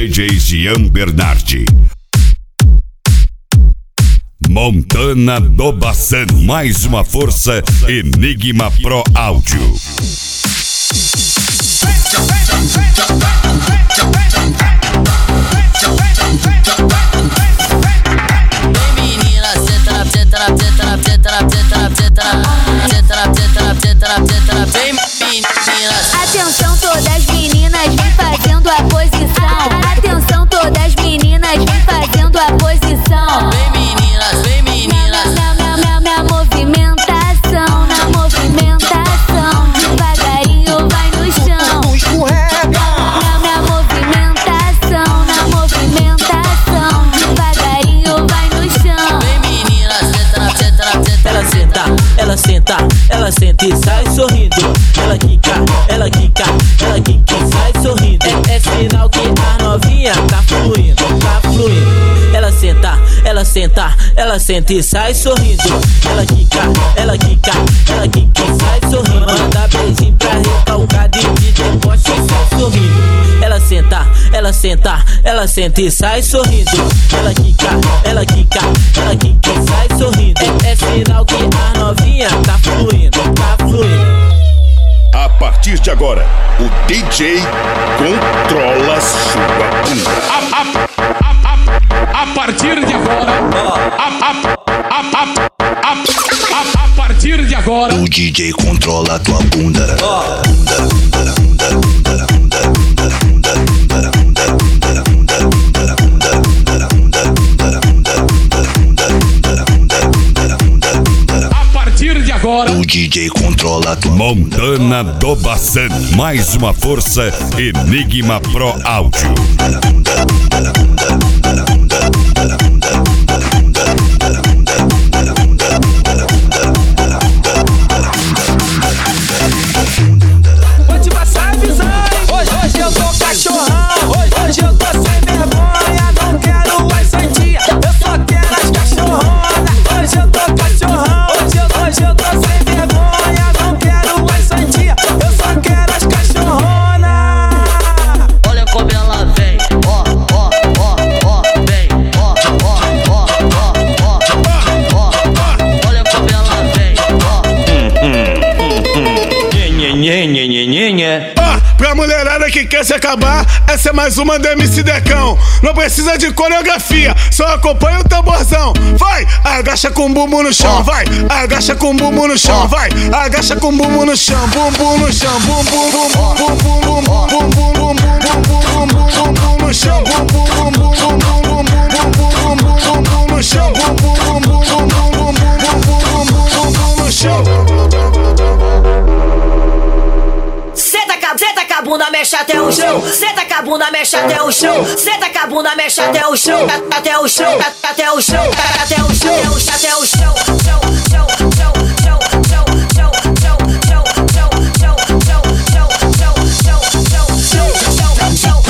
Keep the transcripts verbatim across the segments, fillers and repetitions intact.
D J Jean Bernardi. Montana do Bassan, mais uma força, Enigma Pro Áudio. Atenção todas as meninas, vem fazendo a posição. Atenção todas as meninas, vem fazendo a posição. Vem meninas, vem meninas. Na, na, na, na movimentação, na movimentação. Devagarinho vai no chão. Na, na movimentação, na movimentação. Devagarinho vai no chão. Vem meninas, senta, senta, senta. Ela senta, ela senta, ela senta e sai sorrindo. Ela quica, ela quica, ela quica e sai sorrindo. É, é sinal que a novinha tá fluindo, tá fluindo. Ela senta, ela senta, ela senta e sai sorrindo. Ela quica, ela quica, ela quica e sai sorrindo. Manda beijinho pra recalcada e de deboche e sai sorrindo. Ela senta, ela senta, ela senta e sai sorrindo. Ela quica, ela quica, ela quica e sai sorrindo. É, é sinal que a novinha tá fluindo, tá fluindo. A partir de agora, o D J controla sua bunda. A, a, a, a, a partir de agora, a, a, a, a, a, a, a partir de agora, o D J controla tua bunda. Bunda, bunda, bunda, bunda, bunda, bunda, bunda, bunda, bunda, bunda, bunda, bunda, bunda. A partir de agora, o D J controla tua Montana do Bassan, mais uma força, Enigma Pro Áudio. Vou te passar a visão. Hoje, hoje eu tô cachorrão. Hoje, hoje eu tô sem vergonha. Não quero as santinhas, eu só quero as cachorronas. Hoje eu tô cachorrão. Hoje, eu, hoje eu tô sem vergonha. Não quero as santinhas, eu só quero as cachorronas. Olha como ela vem, ó, ó, ó, ó, vem, ó, ó, ó, ó, ó, ó, ó. Olha como ela vem, ó. Nhê, nhê, nhê, nhê, nhê. Ah, pra mulherada que quer se acabar, essa é mais uma do M C Decão. Não precisa de coreografia, só acompanha o tamborzão. Vai, agacha com o bumbum no chão, vai, agacha com o bumbum no chão, vai, agacha com o bumbum no chão, bumbum no chão, bumbum, bumbum, bumbum, bumbum, bumbum, bumbum, bumbum, bumbum, bumbum no chão, bumbum, bumbum, bumbum, bumbum, bumbum, bumbum no chão, bumbum, bumbum, bumbum, bumbum, bumbum, bumbum no chão. Senta com senta com a bunda, mexe até o chão. Senta com a bunda, mexe até o chão. Senta com a bunda, mexe até o chão. Até o chão, até o chão, até o chão, até o chão. Chão, chão, chão, chão, chão, chão, chão, chão, chão, chão, chão, chão, chão, chão, chão, chão, chão,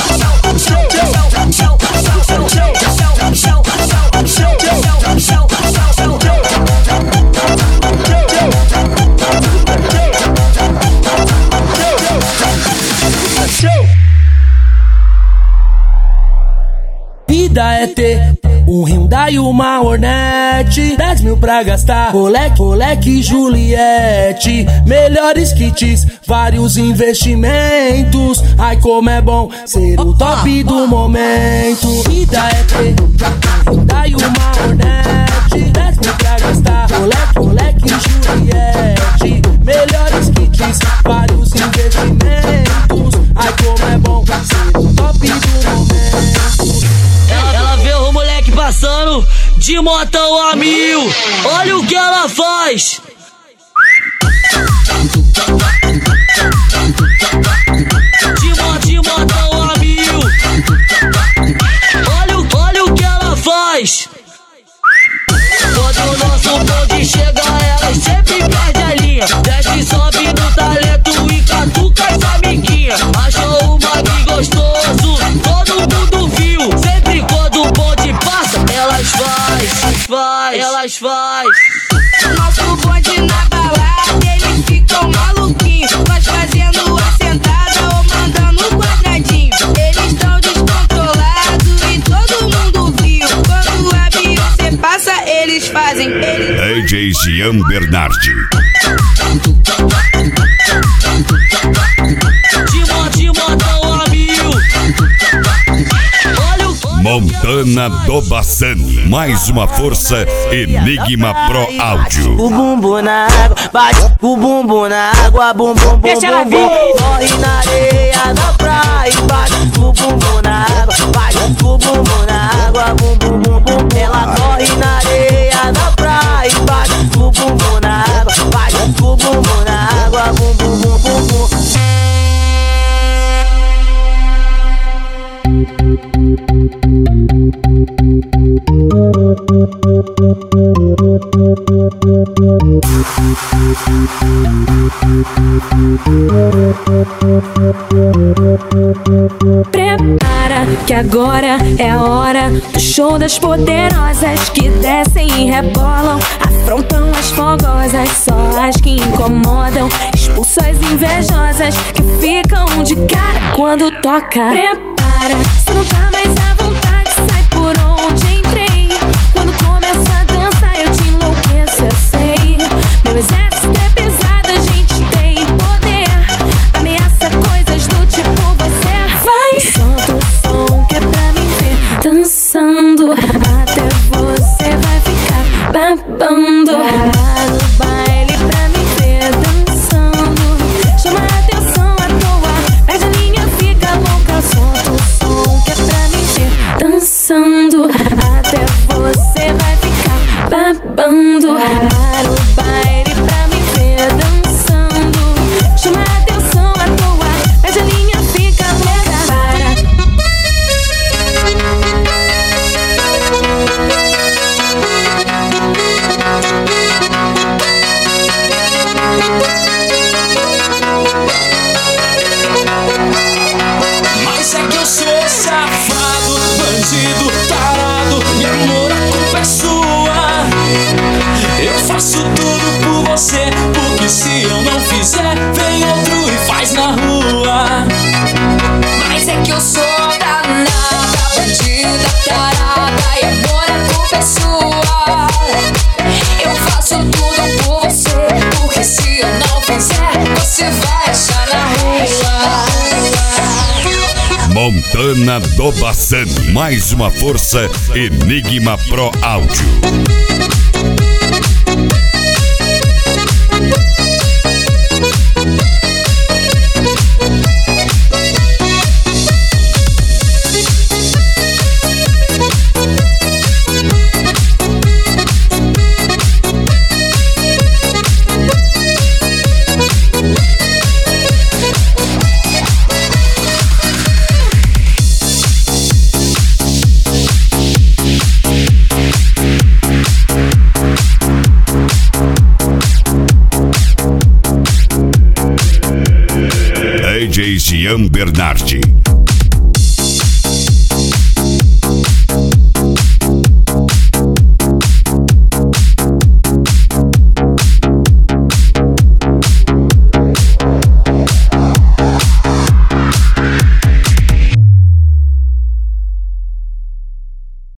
Vida é ter um Hyundai e uma Hornet, dez mil pra gastar, Rolex, Rolex e Juliette, melhores kits, vários investimentos. Ai como é bom ser o top do momento. Vida é ter um Hyundai e uma Hornet, dez mil pra gastar, Rolex, Rolex e Juliette, melhores kits, vários investimentos. Ai como é bom ser o top do momento. Ela vê o moleque passando de motão a mil. Olha o que ela faz. De, mo de motão a mil. Olha o, olha o que ela faz. Quando o nosso bonde chega, ela sempre perde a linha. Desce e sobe no talento e catuca as amiguinhas. Achou o bagulho gostoso, todo mundo viu. Sempre quando o bonde passa, elas faz, faz, elas faz. Nosso bonde na balada, eles ficam maluquinhos. Nós fazendo a sentada ou mandando o quadradinho. Eles tão descontrolados. J Jean Bernardi. De modão a mil. Montana do Bassani. Mais uma força Enigma Pro Áudio. O bumbum na água, bate o bumbum na água, bum bum bum bum bum. Corre na areia da praia, bate o bumbum na água, bate o bumbum na água, bum bum bum bum. Ela corre na areia da praia, bate o bumbum na água, bate o bumbum na água, bum bum bum bum bum. Prepara que agora é a hora do show das poderosas que descem e rebolam, afrontam as fogosas, só as que incomodam, expulsa as invejosas que ficam de cara quando toca. Prepara, se não tá mais à vontade, sai por onde entrei. Quando começa a dançar eu te enlouqueço, eu sei. Meu exército é pesado, a gente tem poder, ameaça coisas do tipo você. Vai, solta o som que é pra me ver dançando, até você vai ficar babando. Vai no baile pra me ver dançando, chama a atenção à toa, perde a linha, fica louca. Solta o som que é pra me ver dançando, até você vai ficar babando. Vai no baile pra me ver dançando, chama a atenção à toa, perde a linha, fica louca. Mas é que eu sou safado, bandido, tarado, e amor, a culpa é sua. Eu faço tudo por você, porque se eu não fizer, vem outro e faz na rua. Mas é que eu sou danada, bandida, tarada, e amor, a culpa é sua. Eu faço tudo por você, porque se eu não fizer, você vai achar na rua. Montana do Bassani. Mais uma força Enigma Pro Áudio. D J Jean Bernardi.